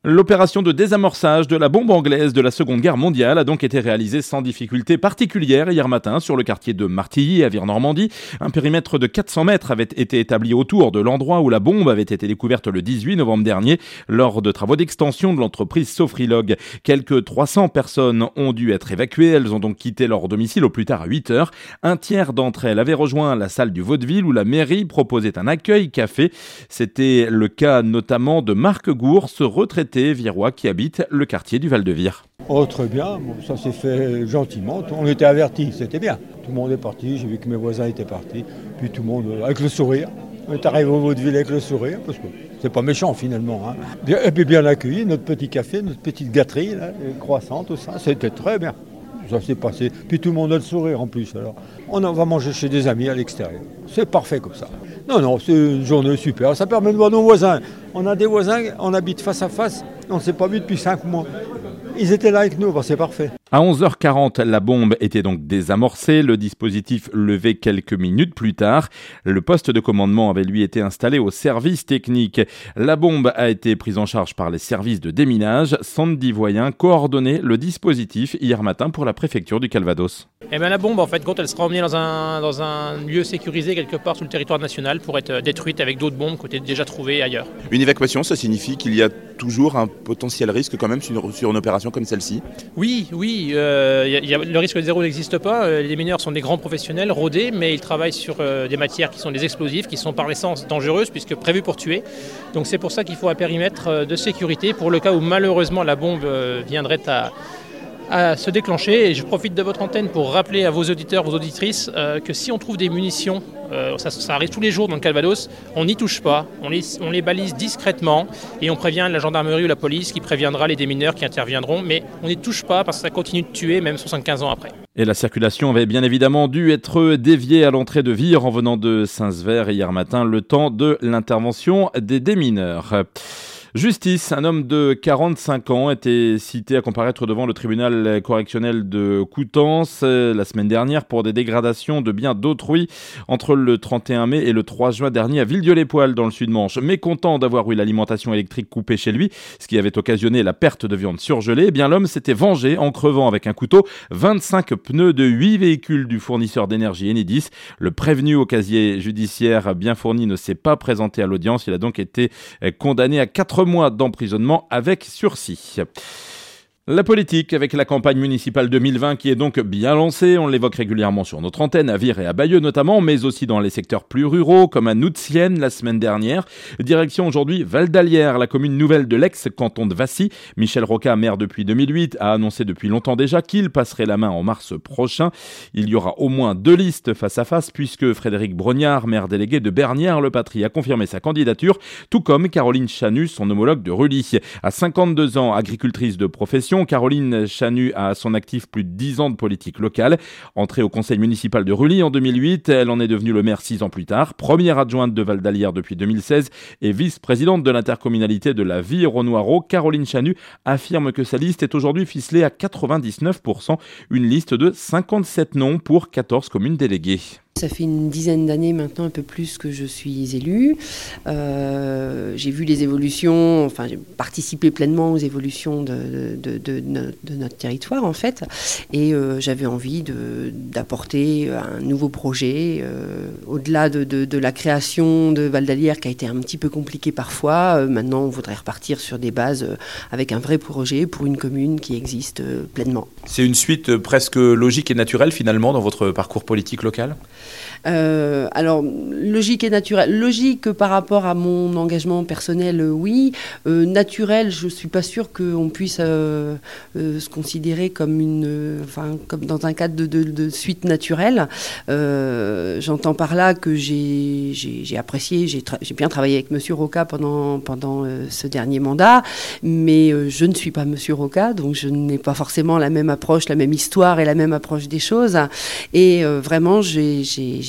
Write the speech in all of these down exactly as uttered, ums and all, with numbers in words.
L'opération de désamorçage de la bombe anglaise de la Seconde Guerre mondiale a donc été réalisée sans difficulté particulière hier matin sur le quartier de Martilly à Vire-Normandie. Un périmètre de quatre cents mètres avait été établi autour de l'endroit où la bombe avait été découverte le dix-huit novembre dernier lors de travaux d'extension de l'entreprise Sofrilog. Quelques trois cents personnes ont dû être évacuées. Elles ont donc quitté leur domicile au plus tard à huit heures. Un tiers d'entre elles avaient rejoint la salle du Vaudeville où la mairie proposait un accueil café. C'était le cas notamment de Marc Gours, retraité virois qui habite le quartier du Val-de-Vire. Oh, très bien, bon, ça s'est fait gentiment, on était avertis, c'était bien. Tout le monde est parti, j'ai vu que mes voisins étaient partis, puis tout le monde avec le sourire. On est arrivé au Vaudeville avec le sourire, parce que c'est pas méchant finalement. Hein. Et puis bien accueilli, notre petit café, notre petite gâterie, là, les croissants, tout ça, c'était très bien. Ça s'est passé, puis tout le monde a le sourire en plus. Alors, on en va manger chez des amis à l'extérieur. C'est parfait comme ça. Non, non, c'est une journée super. Ça permet de voir nos voisins. On a des voisins, on habite face à face. On ne s'est pas vu depuis cinq mois. Ils étaient là avec nous, ben c'est parfait. À onze heures quarante, la bombe était donc désamorcée, le dispositif levé quelques minutes plus tard. Le poste de commandement avait lui été installé au service technique. La bombe a été prise en charge par les services de déminage. Sandy Voyen coordonnait le dispositif hier matin pour la préfecture du Calvados. Eh bien, la bombe, en fait, quand elle sera emmenée dans un, dans un lieu sécurisé quelque part sur le territoire national pour être détruite avec d'autres bombes qui ont été déjà trouvées ailleurs. Une évacuation, ça signifie qu'il y a toujours un potentiel risque quand même sur, sur une opération comme celle-ci ? Oui, oui. Euh, y a, y a, le risque zéro n'existe pas. Les mineurs sont des grands professionnels, rodés, mais ils travaillent sur euh, des matières qui sont des explosifs, qui sont par essence dangereuses puisque prévues pour tuer. Donc c'est pour ça qu'il faut un périmètre de sécurité pour le cas où malheureusement la bombe euh, viendrait à... à se déclencher. Et je profite de votre antenne pour rappeler à vos auditeurs, vos auditrices euh, que si on trouve des munitions, euh, ça, ça arrive tous les jours dans le Calvados, on n'y touche pas, on les, on les balise discrètement et on prévient la gendarmerie ou la police qui préviendra les démineurs qui interviendront, mais on n'y touche pas parce que ça continue de tuer même soixante-quinze ans après. Et la circulation avait bien évidemment dû être déviée à l'entrée de Vire en venant de Saint-Sever hier matin, le temps de l'intervention des démineurs. Justice, un homme de quarante-cinq ans était cité à comparaître devant le tribunal correctionnel de Coutances la semaine dernière pour des dégradations de biens d'autrui entre le trente et un mai et le trois juin dernier à Villedieu-les-Poêles dans le Sud-Manche. Mécontent d'avoir eu l'alimentation électrique coupée chez lui, ce qui avait occasionné la perte de viande surgelée, eh bien l'homme s'était vengé en crevant avec un couteau vingt-cinq pneus de huit véhicules du fournisseur d'énergie Enedis. Le prévenu au casier judiciaire bien fourni ne s'est pas présenté à l'audience. Il a donc été condamné à quatre mois d'emprisonnement avec sursis. La politique avec la campagne municipale deux mille vingt qui est donc bien lancée, on l'évoque régulièrement sur notre antenne, à Vire et à Bayeux notamment, mais aussi dans les secteurs plus ruraux comme à Noutienne la semaine dernière. Direction aujourd'hui Val-d'Alière, la commune nouvelle de l'ex-canton de Vassy. Michel Rocca, maire depuis deux mille huit, a annoncé depuis longtemps déjà qu'il passerait la main en mars prochain. Il y aura au moins deux listes face à face puisque Frédéric Brognard, maire délégué de Bernières-le-Patry, a confirmé sa candidature, tout comme Caroline Chanu, son homologue de Rully. À cinquante-deux ans, agricultrice de profession, Caroline Chanu a à son actif plus de dix ans de politique locale. Entrée au conseil municipal de Rully en deux mille huit, elle en est devenue le maire six ans plus tard, première adjointe de Val-d'Alière depuis deux mille seize et vice-présidente de l'intercommunalité de la Vire-au-Noireau. Caroline Chanu affirme que sa liste est aujourd'hui ficelée à quatre-vingt-dix-neuf pour cent, une liste de cinquante-sept noms pour quatorze communes déléguées. Ça fait une dizaine d'années maintenant, un peu plus, que je suis élue. Euh, j'ai vu les évolutions, enfin j'ai participé pleinement aux évolutions de, de, de, de, de notre territoire en fait. Et euh, j'avais envie de, d'apporter un nouveau projet, euh, au-delà de, de, de la création de Val-d'Alière qui a été un petit peu compliquée parfois. Euh, maintenant on voudrait repartir sur des bases euh, avec un vrai projet pour une commune qui existe euh, pleinement. C'est une suite presque logique et naturelle finalement dans votre parcours politique local ? Euh, alors, logique et naturel. Logique par rapport à mon engagement personnel, euh, oui. Euh, naturel, je ne suis pas sûre qu'on puisse euh, euh, se considérer comme, une, euh, enfin, comme dans un cadre de, de, de suite naturelle. Euh, j'entends par là que j'ai, j'ai, j'ai apprécié, j'ai, tra- j'ai bien travaillé avec M. Rocca pendant, pendant euh, ce dernier mandat, mais euh, je ne suis pas M. Rocca, donc je n'ai pas forcément la même approche, la même histoire et la même approche des choses. Et euh, vraiment, j'ai, j'ai, j'ai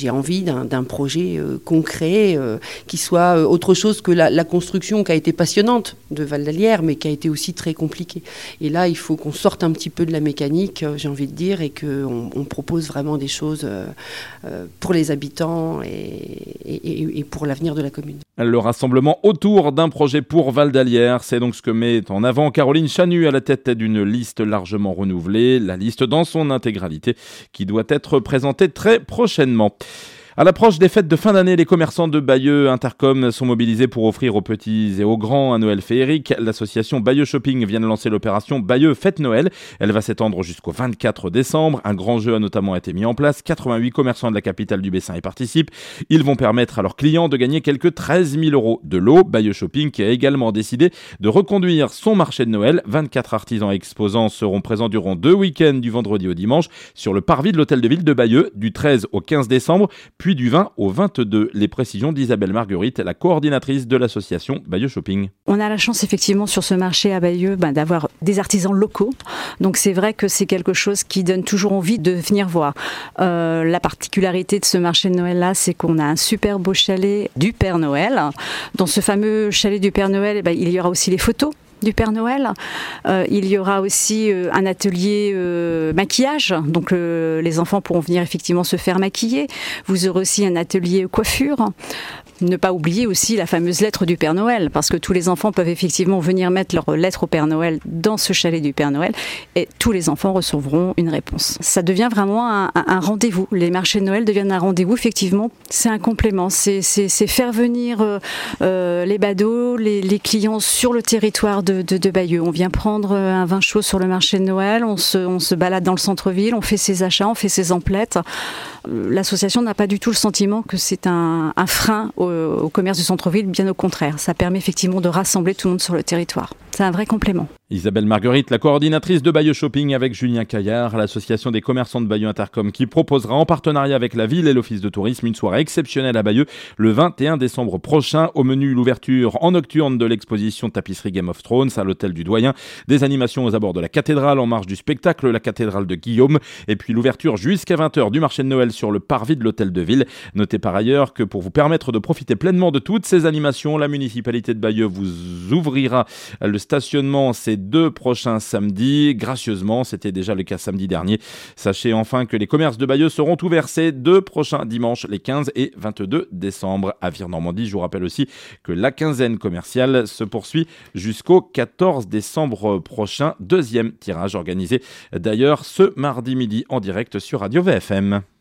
j'ai envie d'un, d'un projet euh, concret euh, qui soit euh, autre chose que la, la construction qui a été passionnante de Val d'Alière, mais qui a été aussi très compliquée. Et là, il faut qu'on sorte un petit peu de la mécanique, euh, j'ai envie de dire, et qu'on on propose vraiment des choses euh, euh, pour les habitants et, et, et pour l'avenir de la commune. Le rassemblement autour d'un projet pour Val d'Alière, c'est donc ce que met en avant Caroline Chanu à la tête d'une liste largement renouvelée, la liste dans son intégralité qui doit être présentée très prochainement. À l'approche des fêtes de fin d'année, les commerçants de Bayeux Intercom sont mobilisés pour offrir aux petits et aux grands un Noël féerique. L'association Bayeux Shopping vient de lancer l'opération Bayeux Fête Noël. Elle va s'étendre jusqu'au vingt-quatre décembre. Un grand jeu a notamment été mis en place. quatre-vingt-huit commerçants de la capitale du Bessin y participent. Ils vont permettre à leurs clients de gagner quelques treize mille euros de lot. Bayeux Shopping qui a également décidé de reconduire son marché de Noël. vingt-quatre artisans exposants seront présents durant deux week-ends du vendredi au dimanche sur le parvis de l'hôtel de ville de Bayeux du treize au quinze décembre. Puis du vingt au vingt-deux. Les précisions d'Isabelle Marguerite, la coordinatrice de l'association Bayeux Shopping. On a la chance effectivement sur ce marché à Bayeux ben, d'avoir des artisans locaux. Donc c'est vrai que c'est quelque chose qui donne toujours envie de venir voir. Euh, la particularité de ce marché de Noël-là, c'est qu'on a un super beau chalet du Père Noël. Dans ce fameux chalet du Père Noël, ben, il y aura aussi les photos du Père Noël. Euh, il y aura aussi euh, un atelier euh, maquillage, donc euh, les enfants pourront venir effectivement se faire maquiller. Vous aurez aussi un atelier coiffure. Ne pas oublier aussi la fameuse lettre du Père Noël, parce que tous les enfants peuvent effectivement venir mettre leur lettre au Père Noël dans ce chalet du Père Noël et tous les enfants recevront une réponse. Ça devient vraiment un, un rendez-vous. Les marchés de Noël deviennent un rendez-vous, effectivement. C'est un complément. C'est, c'est, c'est faire venir euh, euh, les badauds, les, les clients sur le territoire de, de, de Bayeux. On vient prendre un vin chaud sur le marché de Noël, on se, on se balade dans le centre-ville, on fait ses achats, on fait ses emplettes. L'association n'a pas du tout le sentiment que c'est un, un frein au, au commerce du centre-ville, bien au contraire. Ça permet effectivement de rassembler tout le monde sur le territoire. C'est un vrai complément. Isabelle Marguerite, la coordinatrice de Bayeux Shopping avec Julien Caillard, l'association des commerçants de Bayeux Intercom qui proposera en partenariat avec la ville et l'office de tourisme une soirée exceptionnelle à Bayeux le vingt et un décembre prochain. Au menu, l'ouverture en nocturne de l'exposition Tapisserie Game of Thrones à l'hôtel du Doyen, des animations aux abords de la cathédrale en marge du spectacle, la cathédrale de Guillaume, et puis l'ouverture jusqu'à vingt heures du marché de Noël sur le parvis de l'hôtel de ville. Notez par ailleurs que pour vous permettre de profiter pleinement de toutes ces animations, la municipalité de Bayeux vous ouvrira le stationnement ces deux prochains samedis. Gracieusement, c'était déjà le cas samedi dernier. Sachez enfin que les commerces de Bayeux seront ouverts ces deux prochains dimanches, les quinze et vingt-deux décembre à Vire-Normandie. Je vous rappelle aussi que la quinzaine commerciale se poursuit jusqu'au quatorze décembre prochain. Deuxième tirage organisé d'ailleurs ce mardi midi en direct sur Radio V F M.